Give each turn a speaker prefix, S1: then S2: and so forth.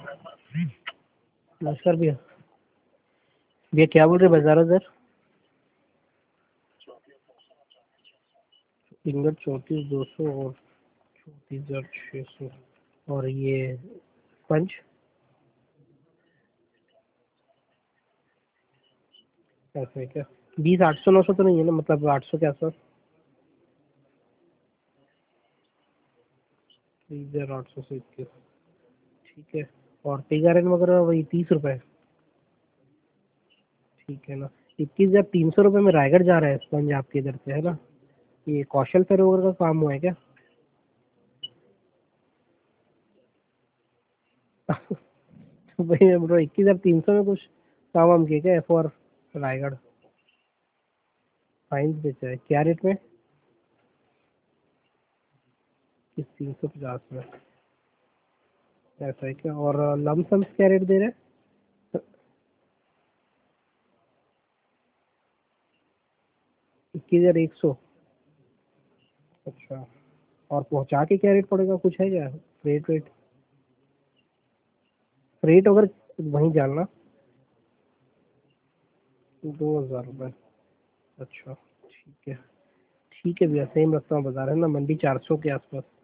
S1: नमस्कार भैया। भैया क्या बोल रहे बाजार उधर? इंगट 34,200 और 34,600। और ये पंच ऐसा है क्या? 20 800 900 तो नहीं है ना, मतलब 800 के आसपास? 3800 से 21। ठीक है। और टीगारन वगैरह वही 30 रुपए? ठीक है ना। 21,300 रुपये में रायगढ़ जा रहा है स्पंज आपके इधर से, है ना? ये कौशल सरोवर का काम हुआ है क्या? तो भाई मैं बोल रहा हूँ 21,300 में कुछ काम वाम किया क्या फॉर रायगढ़? फाइन्स बेचा है क्या रेट में? किस 350 में? ऐसा है क्या? और लमसम क्या रेट दे रहे हैं? 21,100? अच्छा। और पहुंचा के क्या रेट पड़ेगा, कुछ है क्या? रेट रेट अगर वहीं जानना। 2,000 रुपये? अच्छा। ठीक है। ठीक है भैया, सेम रखता हूँ बाजार, है ना, मंडी 400 के आसपास।